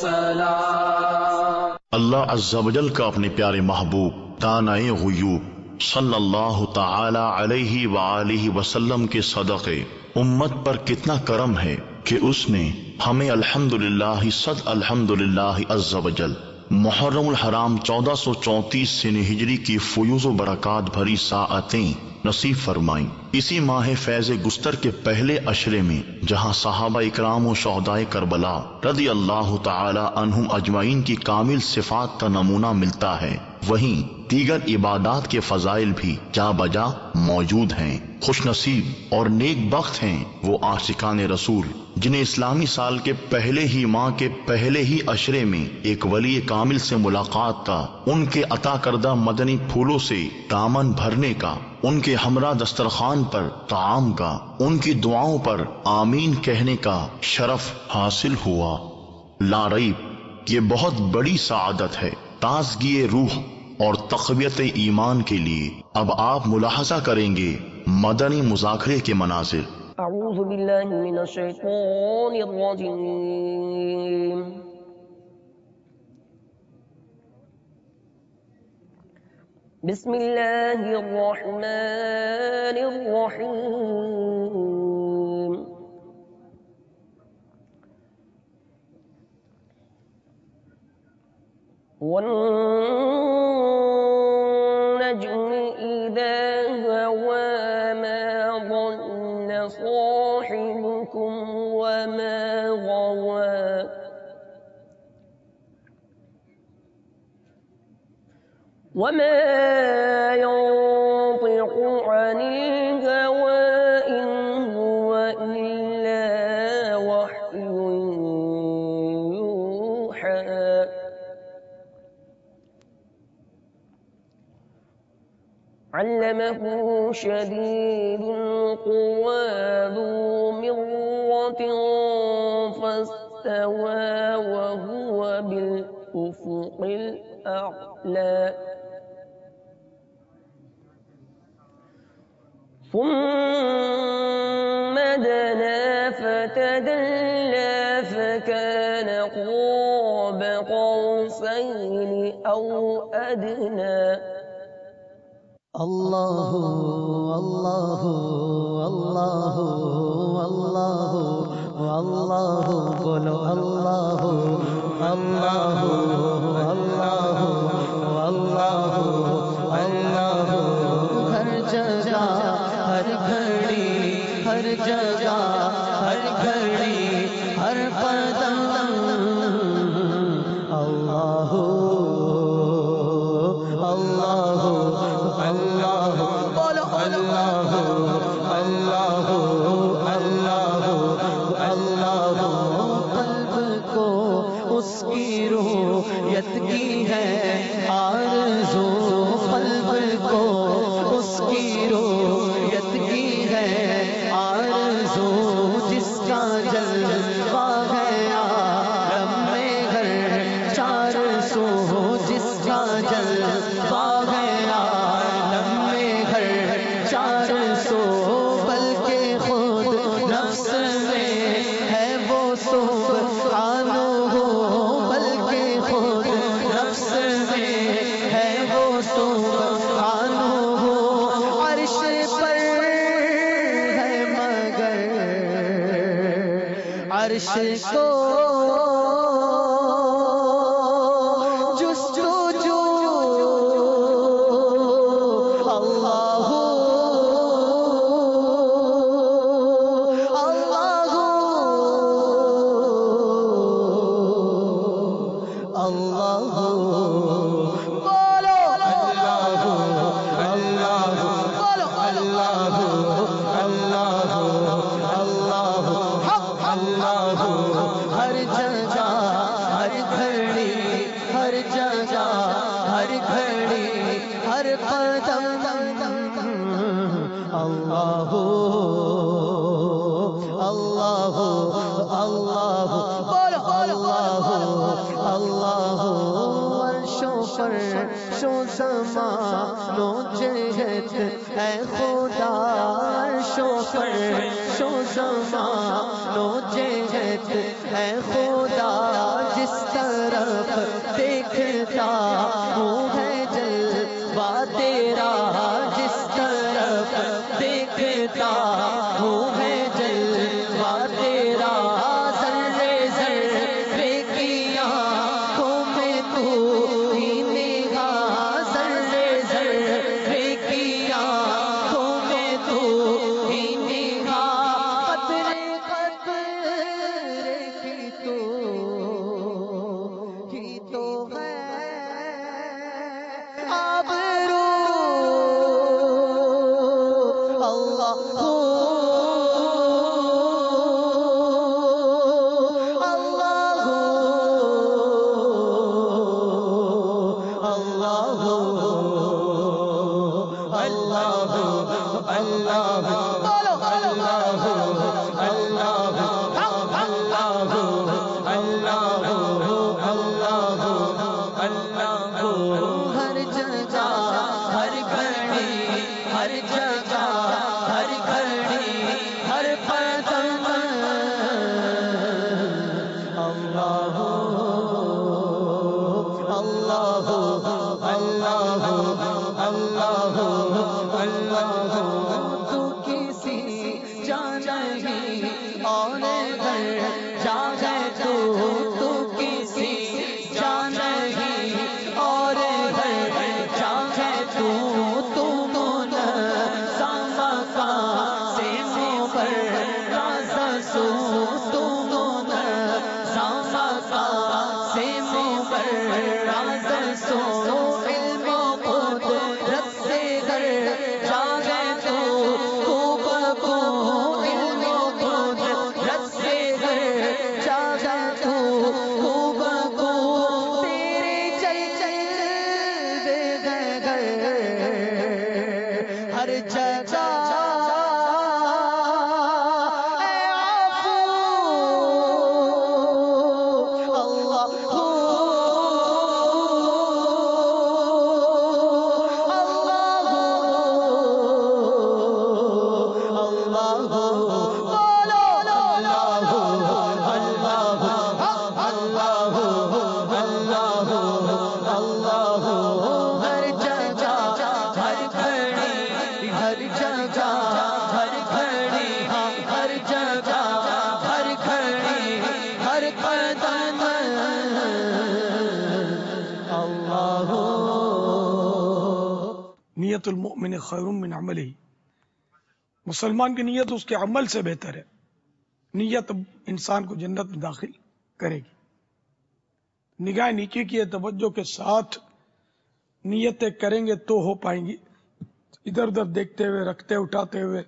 السلام۔ اللہ عز و جل کا اپنے پیارے محبوب دانائے غیوب صلی اللہ تعالی علیہ وآلہ وسلم کے صدقے امت پر کتنا کرم ہے کہ اس نے ہمیں الحمدللہ صد الحمدللہ عز و جل محرم الحرام 1434 سن ہجری کی فیوز و برکات بھری ساعتیں نصیب فرمائیں۔ اسی ماہ فیض گستر کے پہلے عشرے میں جہاں صحابہ اکرام و شہدائے کربلا رضی اللہ تعالی عنہم اجمعین کی کامل صفات کا نمونہ ملتا ہے، وہیں دیگر عبادات کے فضائل بھی جا بجا موجود ہیں۔ خوش نصیب اور نیک بخت ہیں وہ عاشقان رسول جنہیں اسلامی سال کے پہلے ہی ماہ کے پہلے ہی عشرے میں ایک ولی کامل سے ملاقات کا، ان کے عطا کردہ مدنی پھولوں سے دامن بھرنے کا، ان کے ہمراہ دسترخوان پر طعام کا، ان کی دعاؤں پر آمین کہنے کا شرف حاصل ہوا۔ لا ریب یہ بہت بڑی سعادت ہے۔ تازگی روح اور تقویت ایمان کے لیے اب آپ ملاحظہ کریں گے مدنی مذاکرے کے مناظر۔ اعوذ باللہ من الشیطان الرجیم، بسم اللہ الرحمن الرحیم، والنجم اذا هوى ما ضل صاحبكم وما غوى وما ينطق عن الهوى إن هو إلا وحي يوحى علمه شديد القوى ذو مرة فاستوى وهو بالأفق الأعلى ثم دنا فتدلى فكان قاب قوسين أو أدنى اللہ اللہ اللہ اللہ اللہ بولو اللہ اللہ اللہ اللہ اللہ ہر جگہ ہر گھڑی ہر جگہ ہر گھڑی ہر قدم اللہ اللہ اللہ بولو اللہ اللہ اللہ اللہ قلب کو اس کی رویت کی ہے آرزو، قلب کو اس کی رویت کی ہے آرزو، جس کا جلوہ ہے عالم میں گھر چار سو، جس کا جلوہ ہے عالم میں گھر چار سو، بلکہ خود نفس میں ہے وہ سبحان ہو، بلکہ خود نفس میں ہے وہ سبحان ہو، عرش پر ہے مگر عرش کو ہر جگہ ہر گھڑی ہر جگہ ہر گھڑی ہر قدم اللہ اللہ اللہ بولو اللہ اللہ، عرشوں پر شو زمانوں جہت اے خدا، عرشوں پر شو زمانوں جہت اے خدا، جس جس طرف دیکھتا ہوں ہے جلوہ تیرا، جس طرف دیکھتا ہوں ہے جلوہ تیرا، ذرے ذرے کی آنکھوں میں تو ہی نگاہ، ذرے ذرے کی آنکھوں میں تو ہی نگاہ، قطرے قطرے کی تو ہے آبرو، اللہ ہر جگہ ہر گھڑی ہر جگہ ہر گھڑی ہر قدم اللہ اللہ اللہ اللہ اللہ، تو کسی جا نہیں اور گھر جا ہے تو کسی جا نہیں اور گھر جا ہے تو من ساما کا سے منہ پر راز سو، تو من ساما کا سے منہ پر راز سو، علم و قدرت سے گھر جا ہے تو خوب کو، علم و قدرت سے گھر جا ہے تو خوب کو، تیرے چل چل دے گھر ہر جگہ اے عفو اللہ ہر جگہ ہر گھڑی ہر جگہ ہر گھڑی ہر جگہ ہر گھڑی ہر قدم اللہ۔ نیت المؤمن خیر من عملہ، مسلمان کی نیت اس کے عمل سے بہتر ہے۔ نیت انسان کو جنت میں داخل کرے گی۔ نگاہ نیکی کی توجہ کے ساتھ نیتیں کریں گے تو ہو پائیں گی۔ ادھر ادھر دیکھتے ہوئے، رکھتے اٹھاتے ہوئے،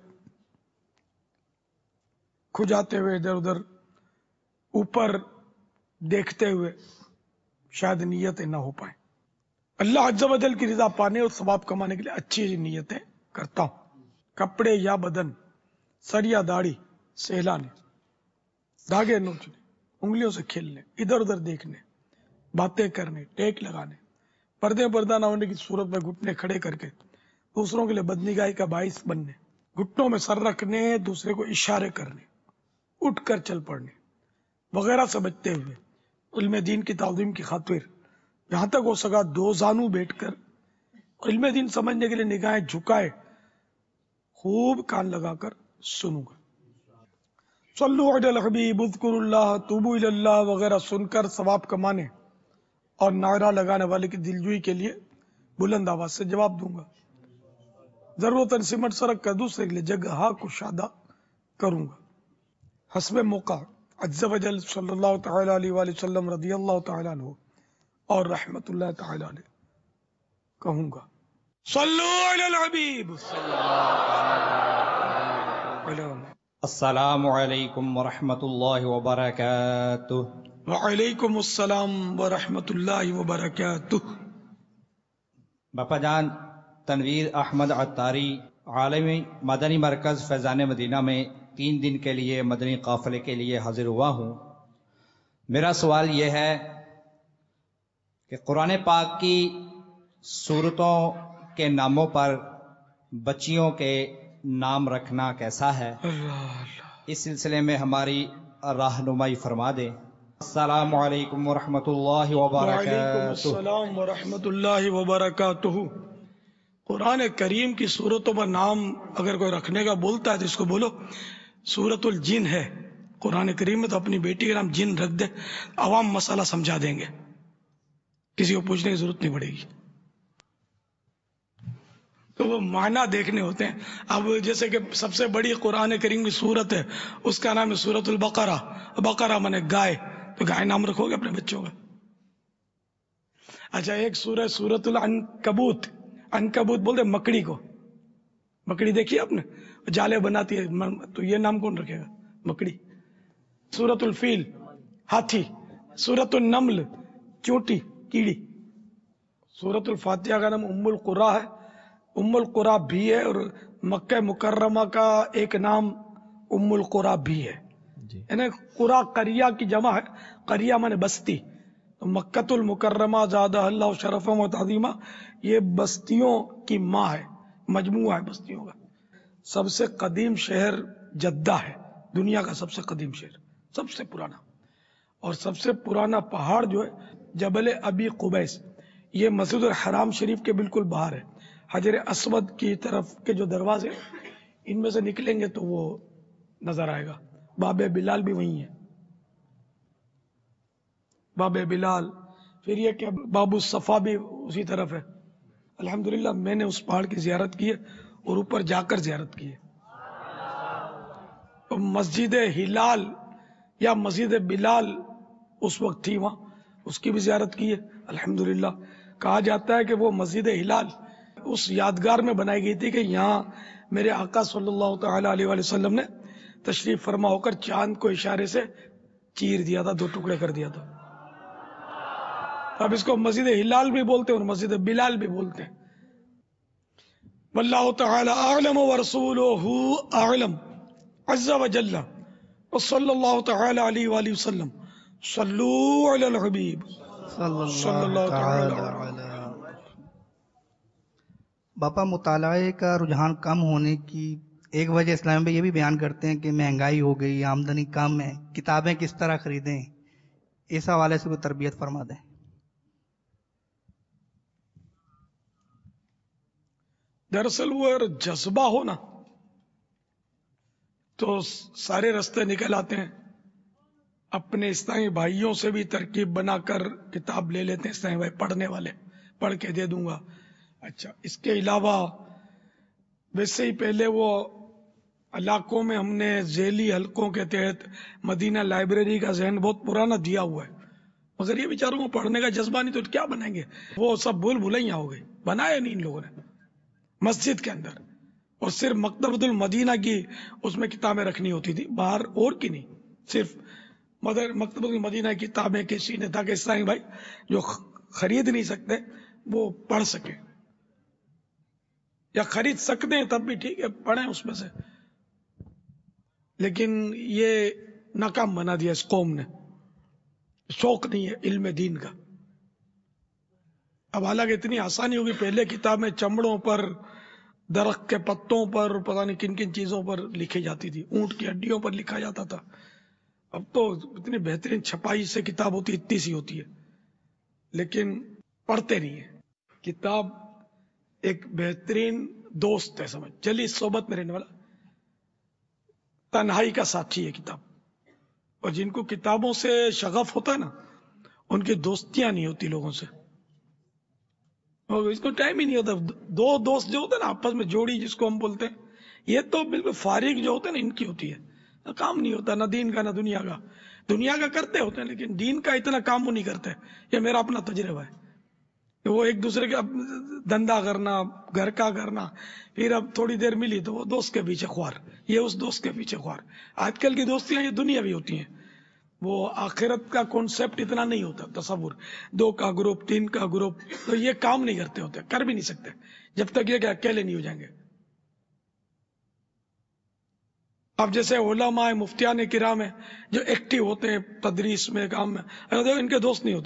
کھجاتے ہوئے، ادھر ادھر اوپر دیکھتے ہوئے شاید نیتیں نہ ہو پائیں۔ اللہ عز و جل کی رضا پانے اور ثواب کمانے کے لیے اچھی نیتیں کرتا ہوں۔ کپڑے یا بدن، سر یا داڑھی سہلانے، دھاگے نوچنے، انگلیوں سے کھیلنے، ادھر ادھر دیکھنے، باتیں کرنے، ٹیک لگانے، پردے پردہ نہ ہونے کی صورت میں گھٹنے کھڑے کر کے دوسروں کے لیے بدنگاہی کا باعث بننے، گھٹنوں میں سر رکھنے، دوسرے کو اشارے کرنے، اٹھ کر چل پڑنے وغیرہ سے بچتے ہوئے علم دین کی تعظیم کی خاطر جہاں تک ہو سکا دو زانو بیٹھ کر علم دین سمجھنے کے لیے نگاہیں جھکائے خوب کان لگا کر سنوں گا۔ صلو علی الحبیب، اذکروا اللہ، توبوا الی اللہ وغیرہ سن کر ثواب کمانے اور نعرہ لگانے والے کی دلجوئی کے لیے بلند آواز سے جواب دوں گا۔ ضرورتاً سمٹ سرک کر دوسرے کے لیے جگہ کشادہ کروں گا۔ حسب موقع عز و جل صلی اللہ تعالی علیہ وآلہ وسلم رضی اللہ تعالی عنہ اور رحمت اللہ تعالی علیہ کہوں گا۔ صلو علی الحبیب۔ السلام علیکم ورحمۃ اللہ وبرکاتہ۔ وعلیکم السلام ورحمۃ اللہ وبرکاتہ۔ باپا جان تنویر احمد عطاری عالمی مدنی مرکز فیضان مدینہ میں 3 دن کے لیے مدنی قافلے کے لیے حاضر ہوا ہوں۔ میرا سوال یہ ہے کہ قرآن پاک کی سورتوں کے ناموں پر بچیوں کے نام رکھنا کیسا ہے؟ اس سلسلے میں ہماری رہنمائی فرما دیں۔ السلام علیکم ورحمۃ اللہ وعلیکم وبرکاتہ. السلام ورحمۃ اللہ وبرکاتہ. قرآن کریم کی صورتوں پر نام اگر کوئی رکھنے کا بولتا ہے تو اس کو بولو سورۃ الجن ہے. قرآن کریم میں تو اپنی بیٹی کا نام جن رکھ دے, عوام مسئلہ سمجھا دیں گے, کسی کو پوچھنے کی ضرورت نہیں پڑے گی. تو وہ معنی دیکھنے ہوتے ہیں. اب جیسے کہ سب سے بڑی قرآن کریم کی صورت ہے, اس کا نام ہے سورۃ البقرہ. بقرہ مانے گائے, تو گائے نام رکھو گے اپنے بچوں کا. اچھا, ایک سورہ سورۃ العنکبوت. عنکبوت بولتے مکڑی کو. مکڑی دیکھی آپ نے, جالے بناتی ہے, تو یہ نام کون رکھے گا؟ مکڑی. سورۃ الفیل ہاتھی. سورۃ النمل چونٹی کیڑی. سورۃ الفاتحہ کا نام ام القرا ہے. ام القرا بھی ہے, اور مکہ مکرمہ کا ایک نام ام القرا بھی ہے. یعنی قرا قریہ کی جمع ہے. قریہ مانے بستی. تو مکۃ المکرمہ زادہ اللہ شرفا و تعظیمہ, یہ بستیوں کی ماں ہے, مجموعہ ہے بستیوں کا. سب سے قدیم شہر جدہ ہے, دنیا کا سب سے قدیم شہر, سب سے پرانا. اور سب سے پرانا پہاڑ جو ہے جبل ابی قبیس, یہ مسجد الحرام شریف کے بالکل باہر ہے. حجر اسود کی طرف کے جو دروازے ان میں سے نکلیں گے تو وہ نظر آئے گا. باب بلال بھی وہیں ہے, باب بلال. پھر یہ کہ باب الصفا بھی اسی طرف ہے. الحمدللہ میں نے اس پہاڑ کی زیارت کی ہے اور اوپر جا کر زیارت کی ہے. مسجد ہلال یا مسجد بلال اس وقت تھی وہاں, اس کی بھی زیارت کی ہے الحمدللہ. کہا جاتا ہے کہ وہ مسجد ہلال اس یادگار میں بنائی گئی تھی کہ یہاں میرے آقا صلی اللہ تعالی علیہ وآلہ وسلم نے تشریف فرما ہو کر چاند کو اشارے سے چیر دیا تھا, 2 ٹکڑے کر دیا تھا. اب اس کو مسجد ہلال بھی بولتے ہیں اور مسجد بلال بھی بولتے ہیں. واللہ تعالی اعلم ورسولہ اعلم عز وجل وصلی اللہ تعالی علیہ وآلہ وسلم. صلو علی الحبیب صلی اللہ تعالی علیہ. باپا, مطالعے کا رجحان کم ہونے کی ایک وجہ اسلام میں یہ بھی بیان کرتے ہیں کہ مہنگائی ہو گئی, آمدنی کم ہے, کتابیں کس طرح خریدیں, اس حوالے سے کوئی تربیت فرما دیں. دراصل وہ اگر جذبہ ہو نا تو سارے رستے نکل آتے ہیں. اپنے اسلامی بھائیوں سے بھی ترکیب بنا کر کتاب لے لیتے ہیں اسلامی بھائی پڑھنے والے, پڑھ کے دے دوں گا. اچھا, اس کے علاوہ ویسے ہی پہلے وہ علاقوں میں ہم نے ذیلی حلقوں کے تحت مدینہ لائبریری کا ذہن بہت پرانا دیا ہوا ہے, مگر یہ بیچاروں کو پڑھنے کا جذبہ نہیں تو کیا بنائیں گے. وہ سب بھول بھلائیاں ہو گئی, بنایا نہیں ان لوگوں نے مسجد کے اندر. اور صرف مکتبۃ المدینہ کی اس میں کتابیں رکھنی ہوتی تھی, باہر اور کی نہیں, صرف مکتبۃ المدینہ کی کتابیں کسی نے, تاکہ اسلامی بھائی جو خرید نہیں سکتے وہ پڑھ سکیں, یا خرید سکتے ہیں تب بھی ٹھیک ہے پڑھیں اس میں سے. لیکن یہ ناکام بنا دیا اس قوم نے, شوق نہیں ہے علم دین کا. اب حالانکہ اتنی آسانی ہوگی, پہلے کتابیں چمڑوں پر, درخت کے پتوں پر, پتہ نہیں کن کن چیزوں پر لکھی جاتی تھی, اونٹ کی ہڈیوں پر لکھا جاتا تھا. اب تو اتنی بہترین چھپائی سے کتاب ہوتی, اتنی سی ہوتی ہے, لیکن پڑھتے نہیں ہیں. کتاب ایک بہترین دوست ہے, سمجھ چلی صحبت میں رہنے والا, تنہائی کا ساتھی ہے کتاب. اور جن کو کتابوں سے شغف ہوتا ہے نا, ان کی دوستیاں نہیں ہوتی لوگوں سے, اور اس کو ٹائم ہی نہیں ہوتا. 2 دوست جو ہوتے ہیں نا آپس میں, جوڑی جس کو ہم بولتے ہیں, یہ تو بالکل فارغ جو ہوتے ہیں نا ان کی ہوتی ہے, کام نہیں ہوتا نہ دین کا نہ دنیا کا. دنیا کا کرتے ہوتے ہیں لیکن دین کا اتنا کام وہ نہیں کرتے. یہ میرا اپنا تجربہ ہے. وہ ایک دوسرے کا دھندا کرنا, گھر کا کرنا, پھر اب تھوڑی دیر ملی تو وہ دوست کے پیچھے خوار, یہ اس دوست کے پیچھے خوار. آج کل کی دوستیاں یہ دنیا بھی ہوتی ہیں, وہ آخرت کا کانسیپٹ اتنا نہیں ہوتا, تصور 2 کا گروپ 3 کا گروپ, تو یہ کام نہیں کرتے ہوتے, کر بھی نہیں سکتے جب تک یہ کہ اکیلے نہیں ہو جائیں گے. اب جیسے علماء مفتیان کرام ہیں جو ایکٹیو ہوتے ہیں تدریس میں, کام میں, اگر ان کے دوست نہیں ہوتے.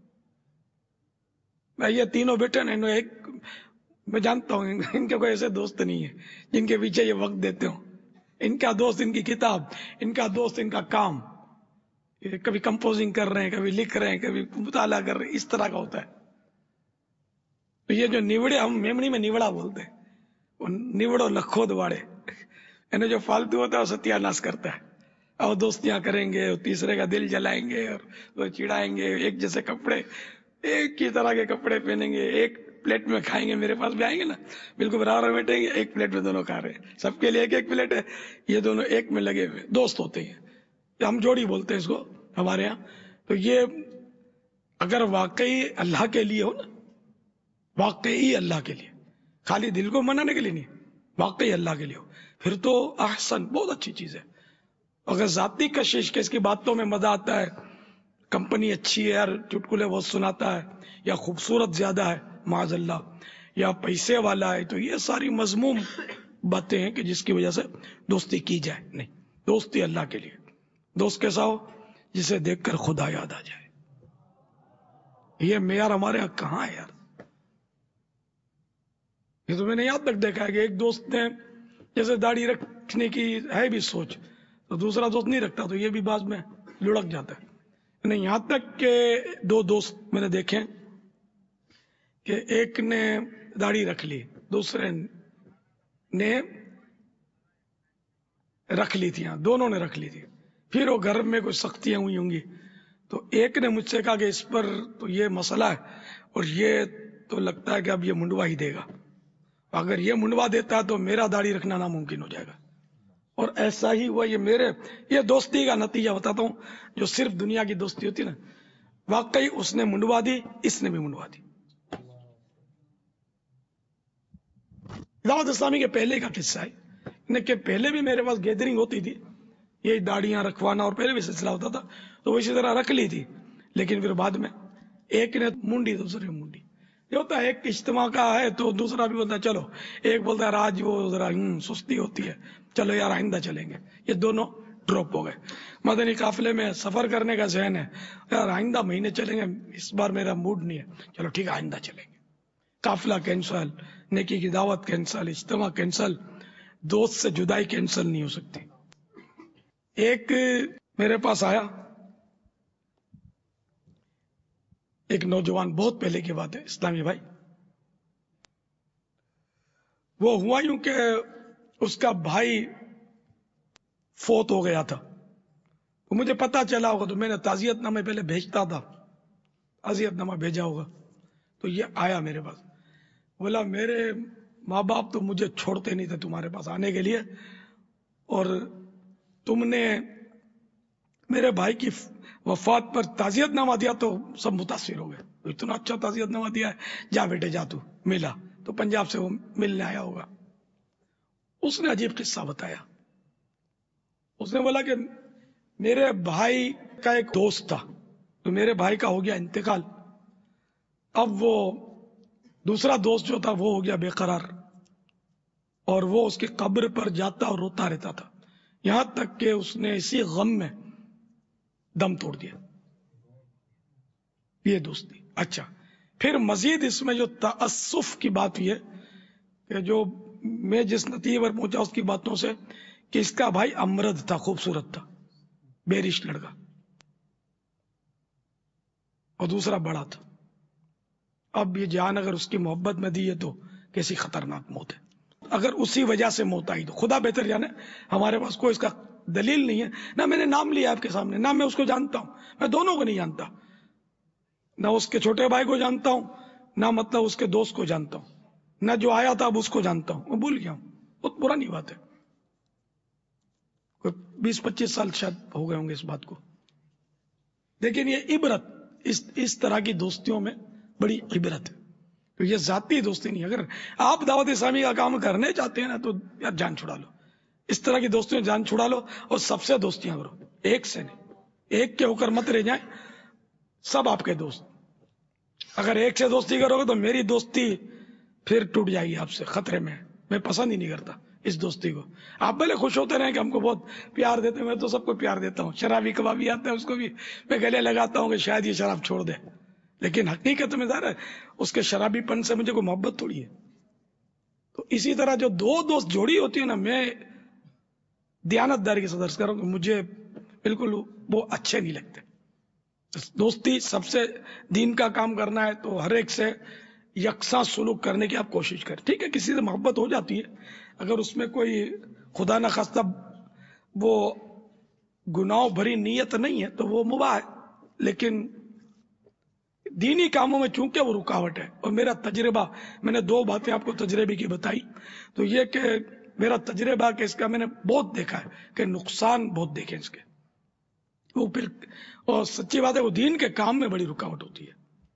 یہ تینوں بیٹے نا, ایک میں جانتا ہوں ان کے کوئی ایسے دوست نہیں ہے جن کے پیچھے یہ وقت دیتے ہوں. ان کا دوست ان کی کتاب, ان کا دوست ان کا کام, کہ کبھی کمپوزنگ کر رہے ہیں، کبھی لکھ رہے ہیں، کبھی مطالعہ کر رہے ہیں، اس طرح کا ہوتا ہے. تو یہ جو نیوڑے، ہم میمنی میں نیوڑا بولتے ہیں، وہ نیوڑو لکھو دواڑے، یعنی جو فالتو ہوتا ہے وہ ستیہ ناش کرتا ہے. اور دوستیاں کریں گے، اور تیسرے کا دل جلائیں گے، اور وہ چڑھائیں گے، ایک جیسے کپڑے، ایک ہی طرح کے کپڑے پہنیں گے، ایک پلیٹ میں کھائیں گے. میرے پاس بھی آئیں گے نا، بالکل برابر بیٹھیں گے، ایک پلیٹ میں دونوں کھا رہے ہیں، سب کے لیے ایک ایک پلیٹ ہے، یہ دونوں ایک میں لگے ہوئے دوست ہوتے ہیں. ہم جوڑی بولتے ہیں اس کو ہمارے یہاں. تو یہ اگر واقعی اللہ کے لیے ہو نا، واقعی اللہ کے لیے، خالی دل کو منانے کے لیے نہیں، واقعی اللہ کے لیے ہو، پھر تو احسن، بہت اچھی چیز ہے. اگر ذاتی کشش کے اس کی باتوں میں مزہ آتا ہے، کمپنی اچھی ہے یار، چٹکلے بہت سناتا ہے، یا خوبصورت زیادہ ہے معاذ اللہ، یا پیسے والا ہے، تو یہ ساری مذموم باتیں ہیں کہ جس کی وجہ سے دوستی کی جائے. نہیں، دوستی اللہ کے لیے. دوست کیسا ہو؟ جسے دیکھ کر خدا یاد آ جائے. یہ معیار ہمارے یہاں کہاں ہے یار؟ یہ تو میں نے یہاں تک دیکھا ہے کہ ایک دوست نے جیسے داڑھی رکھنے کی ہے بھی سوچ، تو دوسرا دوست نہیں رکھتا، تو یہ بھی بعض میں لڑک جاتا ہے. نہیں، یہاں تک کہ دو دوست میں نے دیکھے کہ ایک نے داڑھی رکھ لی، دوسرے نے رکھ لی تھی، ہاں دونوں نے رکھ لی تھی. پھر وہ گھر میں کوئی سختیاں ہوئی ہوں گی، تو ایک نے مجھ سے کہا کہ اس پر تو یہ مسئلہ ہے، اور یہ تو لگتا ہے کہ اب یہ منڈوا ہی دے گا، اگر یہ منڈوا دیتا ہے تو میرا داڑھی رکھنا ناممکن ہو جائے گا. اور ایسا ہی ہوا. یہ دوستی کا نتیجہ بتاتا ہوں، جو صرف دنیا کی دوستی ہوتی نا، واقعی اس نے منڈوا دی، اس نے بھی منڈوا دی. دعوت اسلامی کے پہلے کا قصہ ہے کہ پہلے بھی میرے پاس گیدرنگ ہوتی تھی، یہ داڑیاں رکھوانا، اور پہلے بھی سلسلہ ہوتا تھا، تو وہ اسی طرح رکھ لی تھی. لیکن پھر بعد میں ایک نے منڈی، دوسرے منڈی. یہ ہوتا ہے ایک اجتماع کا ہے تو دوسرا بھی بولتا ہے چلو، ایک بولتا ہے آج وہ ذرا سستی ہوتی ہے، چلو یار آئندہ چلیں گے. یہ دونوں ڈراپ ہو گئے. مدنی قافلے میں سفر کرنے کا ذہن ہے، یار آئندہ مہینے چلیں گے، اس بار میرا موڈ نہیں ہے، چلو ٹھیک ہے آئندہ چلیں گے. قافلہ کینسل، نیکی کی دعوت کینسل، اجتماع کینسل، دوست سے جدائی کینسل نہیں ہو سکتی. ایک میرے پاس آیا، ایک نوجوان، بہت پہلے کی بات ہے اسلامی بھائی. وہ ہوا یوں کہ اس کا بھائی فوت ہو گیا تھا، تو مجھے پتا چلا ہوگا، تو میں نے تعزیت نامے پہلے بھیجتا تھا، تعزیت نامہ بھیجا ہوگا. تو یہ آیا میرے پاس، بولا میرے ماں باپ تو مجھے چھوڑتے نہیں تھے تمہارے پاس آنے کے لیے، اور تم نے میرے بھائی کی وفات پر تعزیت نامہ دیا تو سب متاثر ہو گئے. اتنا اچھا تعزیت نامہ دیا ہے، جا بیٹے جا، تو ملا، تو پنجاب سے وہ ملنے آیا ہوگا. اس نے عجیب قصہ بتایا. اس نے بولا کہ میرے بھائی کا ایک دوست تھا، تو میرے بھائی کا ہو گیا انتقال، اب وہ دوسرا دوست جو تھا وہ ہو گیا بے قرار، اور وہ اس کی قبر پر جاتا اور روتا رہتا تھا، یہاں تک کہ اس نے اسی غم میں دم توڑ دیا. یہ دوستی. اچھا، پھر مزید اس میں جو تأسف کی بات ہوئی ہے، کہ جو میں جس نتیجے پر پہنچا اس کی باتوں سے، کہ اس کا بھائی امرد تھا، خوبصورت تھا، بیرش لڑکا، اور دوسرا بڑا تھا. اب یہ جان اگر اس کی محبت میں دی ہے تو کیسی خطرناک موت ہے. اگر اسی وجہ سے موت آئی تو خدا بہتر جانے، ہمارے پاس کوئی اس کا دلیل نہیں ہے. نہ میں نے نام لیا آپ کے سامنے، نہ میں اس کو جانتا ہوں، میں دونوں کو نہیں جانتا، نہ اس کے چھوٹے بھائی کو جانتا ہوں، نہ مطلب اس کے دوست کو جانتا ہوں، نہ جو آیا تھا اب اس کو جانتا ہوں، میں بھول گیا ہوں. بہت پرانی بات ہے، 20-25 سال شاید ہو گئے ہوں گے اس بات کو. لیکن یہ عبرت، اس طرح کی دوستیوں میں بڑی عبرت ہے. تو یہ ذاتی دوستی نہیں. اگر آپ دعوت اسلامی کا کام کرنے چاہتے ہیں نا تو یار جان چھڑا لو، اس طرح کی دوستیوں جان چھڑا لو، اور سب سے دوستیاں کرو، ایک سے نہیں. ایک کے ہو کر مت رہ جائیں، سب آپ کے دوست. اگر ایک سے دوستی کرو گے تو میری دوستی پھر ٹوٹ جائے گی آپ سے، خطرے میں. میں پسند ہی نہیں کرتا اس دوستی کو. آپ بھلے خوش ہوتے رہیں کہ ہم کو بہت پیار دیتے ہیں، میں تو سب کو پیار دیتا ہوں. شرابی کبابی آتا ہے اس کو بھی میں گلے لگاتا ہوں کہ شاید یہ شراب چھوڑ دے، لیکن حقیقت میں ظاہر ہے اس کے شرابی پن سے مجھے کوئی محبت تھوڑی ہے. تو اسی طرح جو دو دوست جوڑی ہوتی ہے نا، میں دیانت داری کے صدر سے کر رہا ہوں کہ بالکل وہ اچھے نہیں لگتے. دوستی سب سے دین کا کام کرنا ہے تو ہر ایک سے یکساں سلوک کرنے کی آپ کوشش کریں. ٹھیک ہے کسی سے محبت ہو جاتی ہے, اگر اس میں کوئی خدا نخواستہ وہ گناہ بھری نیت نہیں ہے تو وہ مباح ہے, لیکن دینی کاموں میں چونکہ وہ رکاوٹ ہے. اور میرا تجربہ, میں نے 2 باتیں آپ کو تجربے کی بتائی, تو یہ کہ میرا تجربہ کہ اس کا میں نے بہت دیکھا ہے کہ نقصان بہت دیکھے اس کے, وہ پھر اور سچی بات ہے وہ دین کے کام میں بڑی رکاوٹ ہوتی ہے.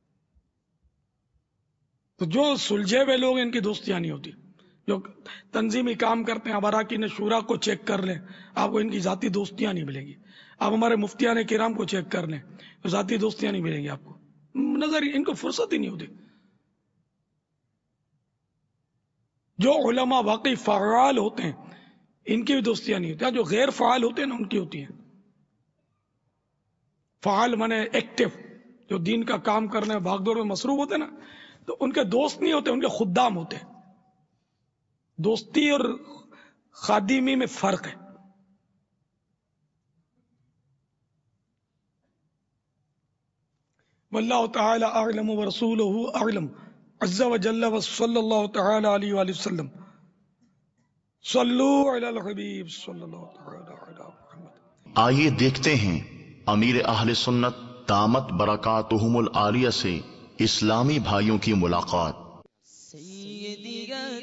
تو جو سلجھے ہوئے لوگ ان کی دوستیاں نہیں ہوتی. جو تنظیمی کام کرتے ہیں, اب اراکین شورا کو چیک کر لیں, آپ کو ان کی ذاتی دوستیاں نہیں ملیں گی. آپ ہمارے مفتیان کرام کو چیک کر لیں, ذاتی دوستیاں نہیں ملیں گی آپ کو. نظر ان کو فرصت ہی نہیں ہوتی. جو علماء واقعی فعال ہوتے ہیں ان کی بھی دوستیاں نہیں ہوتی. جو غیر فعال ہوتے ہیں نا ان کی ہوتی ہیں. فعال مانے ایکٹیو, جو دین کا کام کرنے میں بھاگ دوڑ میں مصروف ہوتے ہیں نا, تو ان کے دوست نہیں ہوتے, ان کے خدام ہوتے ہیں. دوستی اور خادمی میں فرق ہے. واللہ تعالی اعلم ورسولہ اعلم عز وجل وصلی اللہ تعالی علیہ وآلہ وسلم. صلو علی الحبیب صلی اللہ تعالی علی محمد. آئیے دیکھتے ہیں امیر اہل سنت دامت برکاتہم العالیہ سے اسلامی بھائیوں کی ملاقات. سیدی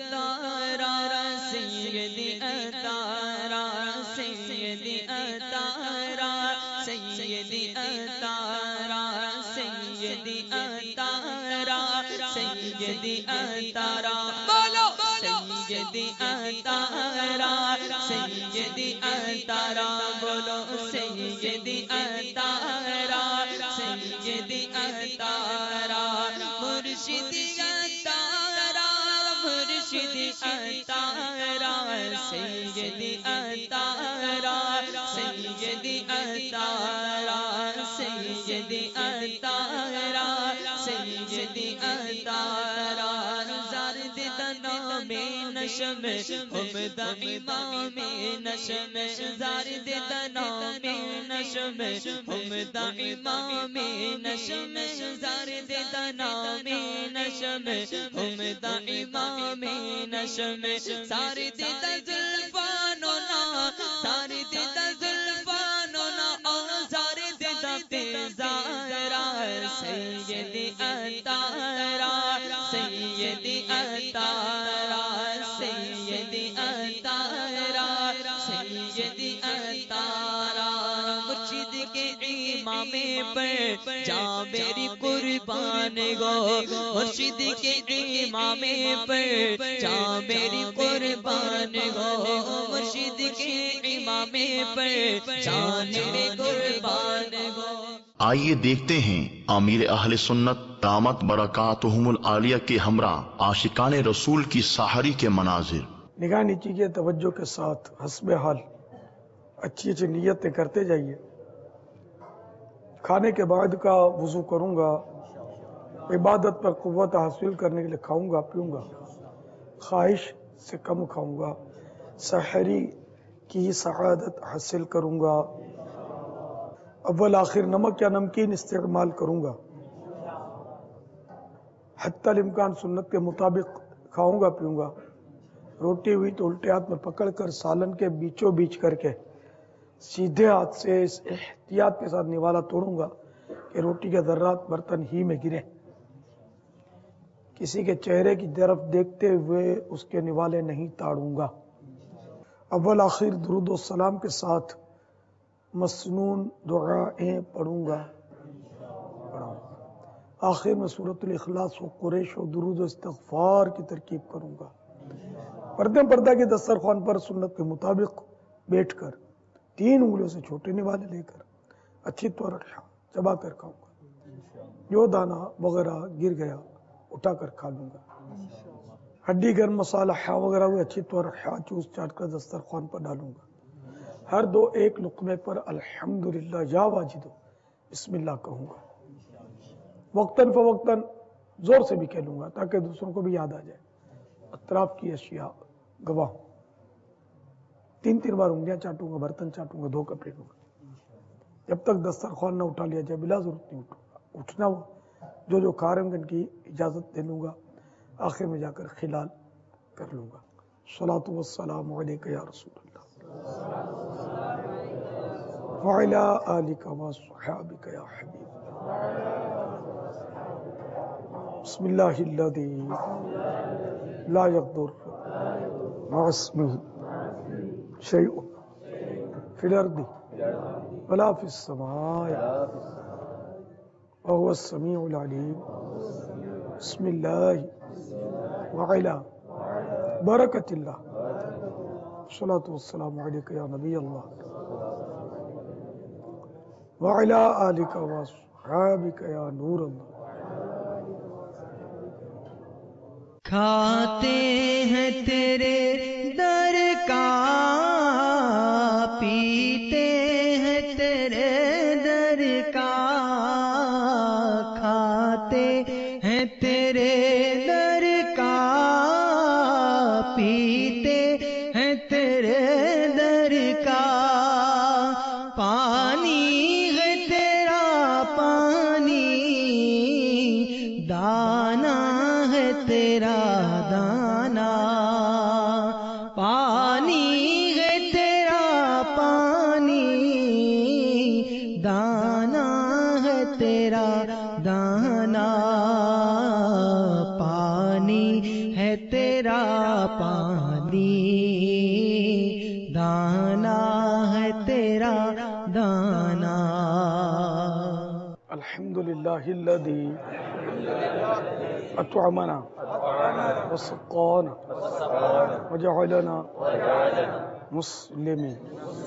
اتارا سیدی اتارا سیدی اتارا سیدی اتارا سیدی اتارا سیدی اتارا بولو سیدی اتارا سیدی اتارا بولو سیدی اتارا سیدی اتارا مرشدی اتارا مرشدی اتارا سیدی اتارا سیدی اتارا سیدی اتارا سیدی اتارا زرد تنام نشم حمد امام نشم زرد تنام نشم حمد امام نشم زرد تنام نشم حمد امام نشم سارد تزلفاننا سارد تزلفاننا زارد تزارا سیدی اتارا سیدی اتارا سیدی اتارا سیدی اتارا مرشد کے امام پر جا میری قربان گو مرشد کے امام پر جا میری قربان گو مرشد کے امام پر جا میری قربان گو. آئیے دیکھتے ہیں امیر اہل سنت دامت برکاتہم العالیہ کے ہمراہ عاشقان رسول کی سحری کے مناظر. نگاہ نیچی کے توجہ کے ساتھ حسب حال اچھی اچھی نیتیں کرتے جائیے. کھانے کے بعد کا وضو کروں گا, عبادت پر قوت حاصل کرنے کے لیے کھاؤں گا پیوں گا, خواہش سے کم کھاؤں گا, سحری کی سعادت حاصل کروں گا, اول آخر نمک یا نمکین استعمال کروں گا, حتی الامکان سنت کے مطابق کھاؤں گا پیوں گا, روٹی ہوئی تو الٹے ہاتھ میں پکڑ کر سالن کے بیچوں بیچ کر کے سیدھے ہاتھ سے اس احتیاط کے ساتھ نوالا توڑوں گا کہ روٹی کے ذرات برتن ہی میں گرے. کسی کے چہرے کی طرف دیکھتے ہوئے اس کے نوالے نہیں تاڑوں گا. اول آخر درود و سلام کے ساتھ مسنون دعائیں پڑھوں گا. آخر میں سورۃ الاخلاص و قریش و درود و استغفار کی ترکیب کروں گا. پردہ کے دسترخوان پر سنت کے مطابق بیٹھ کر 3 انگلیوں سے چھوٹے نوالے لے کر اچھی طور چبا کر کھاؤں گا. جو دانہ وغیرہ گر گیا اٹھا کر کھا لوں گا. ہڈی گرم مسالہ وغیرہ ہوئے اچھی طور چوس چاٹ کر دسترخوان پر ڈالوں گا. ہر 2 ایک لقمے پر الحمدللہ یا واجدو بسم اللہ کہوں گا. وقتاً فوقتاً زور سے بھی کہلوں گا تاکہ دوسروں کو بھی یاد آ جائے. اطراف کی اشیاء گواہ 3 بار انگلیاں چاٹوں گا, برتن چاٹوں گا, 2 کپ لے لوں گا. جب تک دسترخوان نہ اٹھا لیا جائے بلا ضرورت نہیں اٹھنا ہوا، جو کھا رہے ہوں گے ان کی اجازت دے لوں گا، آخر میں جا کر خلال کر لوں گا۔ الصلاۃ والسلام علیک یا رسول اللہ وعلی آلک وصحابک یا حبیب بسم اللہ الذی لا یضر مع اسمہ شیء فی الارض ولا فی السماء وهو السمیع العلیم بسم اللہ وعلی برکت اللہ الصلاۃ والسلام علیک یا نبی اللہ وعلی آلک وصحابک یا نور اللہ۔ کھاتے ہیں تیرے در کا، پیتے ہیں تیرے در کا، کھاتے ہیں تیرے در کا، پیتے ہیں تیرے در کا، پانی ہے تیرا پانی، دانا ہے تیرا دانا، پانی ہے تیرا پانی، دانا ہے تیرا دانا، پانی ہے تیرا پانی، دانا ہے تیرا دانا۔ الحمد للہ الذی اطعمنا وسقانا وجعلنا مسلمین۔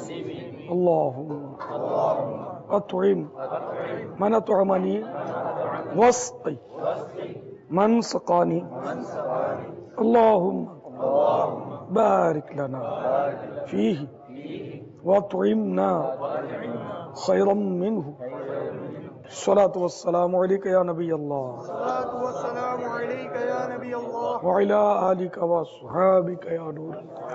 اللہم اطعم من اطعمنی واسقی من سقانی، اللہم بارک لنا فیہ واطعمنا خیرا منہ۔ الصلاۃ والسلام علیک یا نبی اللہ وعلی آلک وصحابک یا نور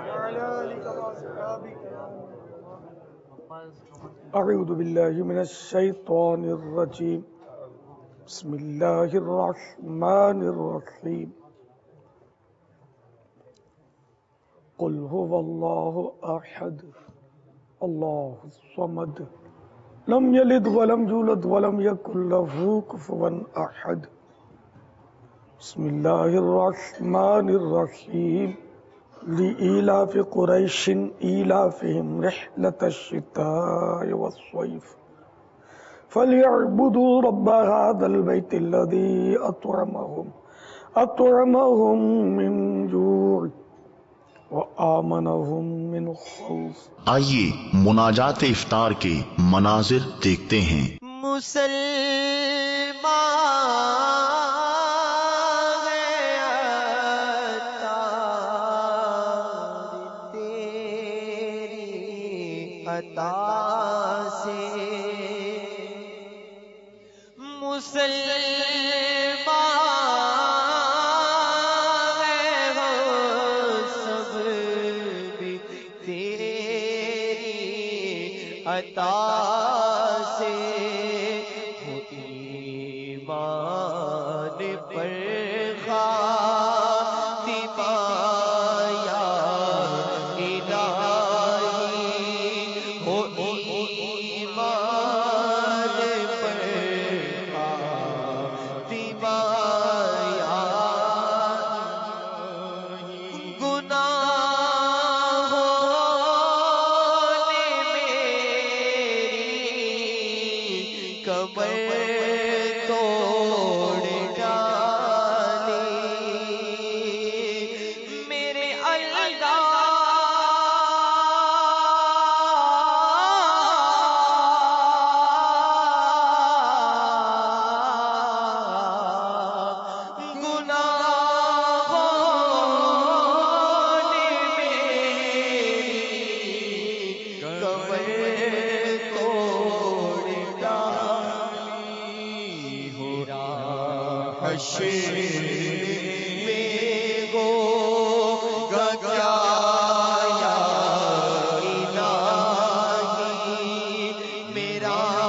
اللہ۔ اعوذ باللہ من الشیطان الرجیم، بسم اللہ الرحمن الرحیم، قل هو اللہ احد اللہ الصمد لم یلد ولم یولد ولم یکن له کفوا احد۔ بسم اللہ الرحمن الرحیم، لإیلاف قریش ایلافہم رحلة الشتاء والصیف فلیعبدوا رب هذا البیت الذی اطعمہم من جوع وآمنہم من خوف۔ آئیے مناجات افطار کے مناظر دیکھتے ہیں۔ مسلمان تیری عطا سے، عطا سے ہو ایمان پر خاتمہ یا الہی، ہو ایمان پر خاتمہ یا توڑ ڈالی میرے اللہ، گناہوں نے میری کمر توڑ ڈالی، ہو حشر میں ہوگا کیا یا الہی میرا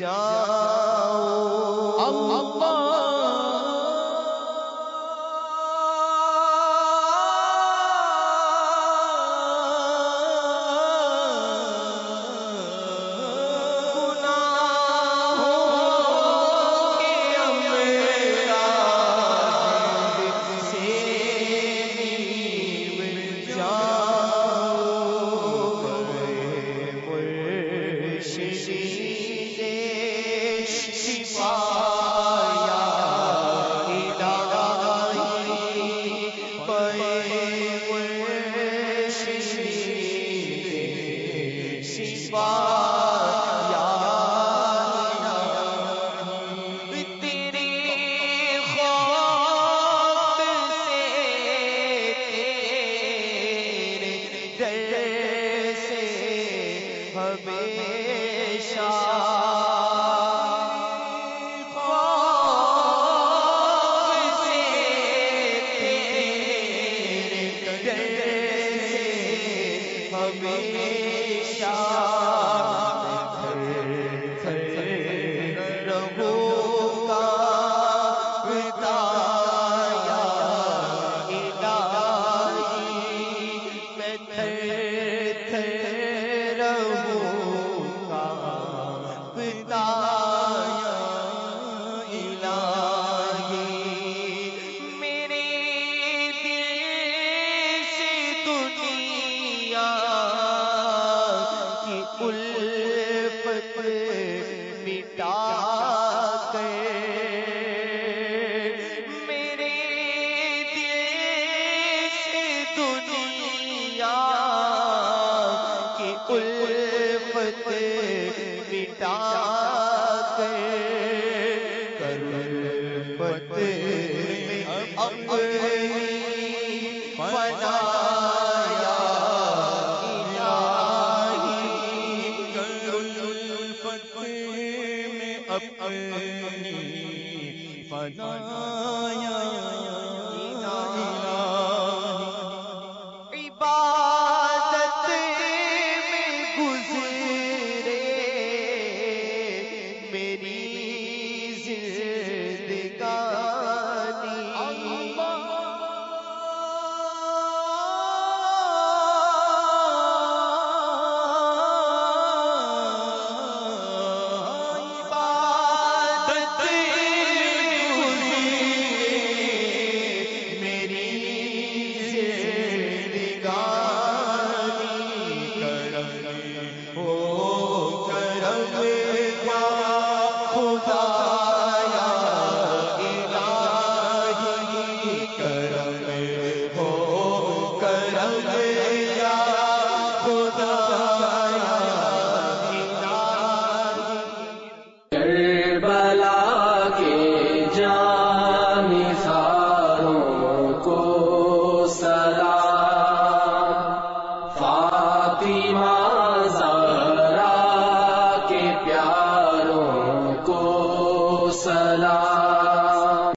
سلام